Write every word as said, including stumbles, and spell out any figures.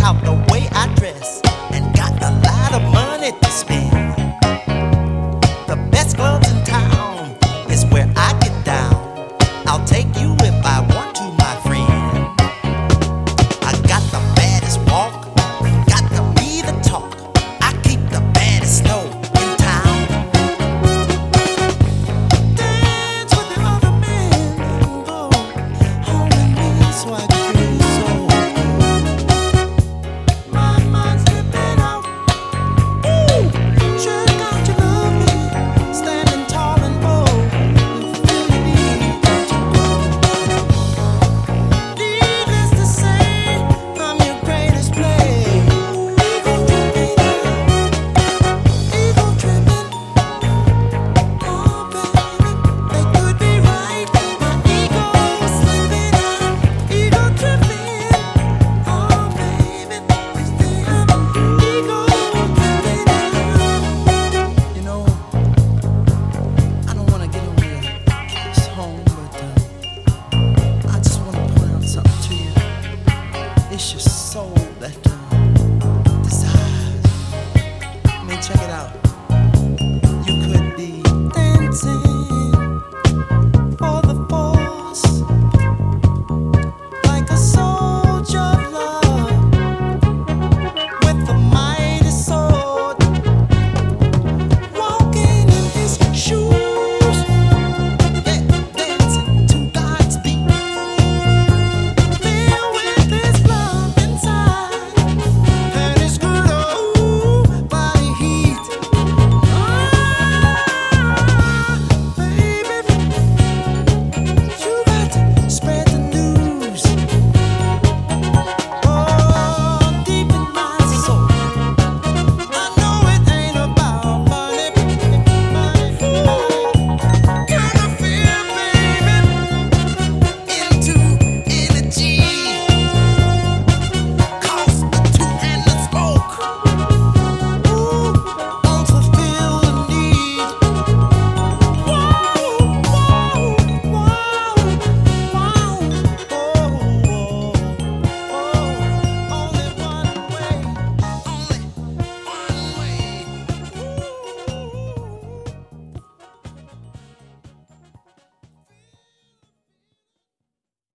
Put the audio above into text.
about the way I dress and got a lot of money to spend. The best clubs in town is where I get down. I'll take you if I want to, my friend. I got the baddest walk, got the be the talk. I keep the baddest snow in town. Dance with the other men and go home with me so I can feel so good. My mind's slipping out. Ooh, check out you love me, standing tall and bold. You feel you need to go. Needless to say, I'm your greatest play. Ego tripping, ego tripping. Oh baby, they could be right. My ego's slipping out. Ego tripping. Oh baby, they say I'm ego tripping out. You know, I don't wanna get on your case home, but uh, I just wanna point out something to you. It's your soul that uh, desires. I mean, check it out. You could be dancing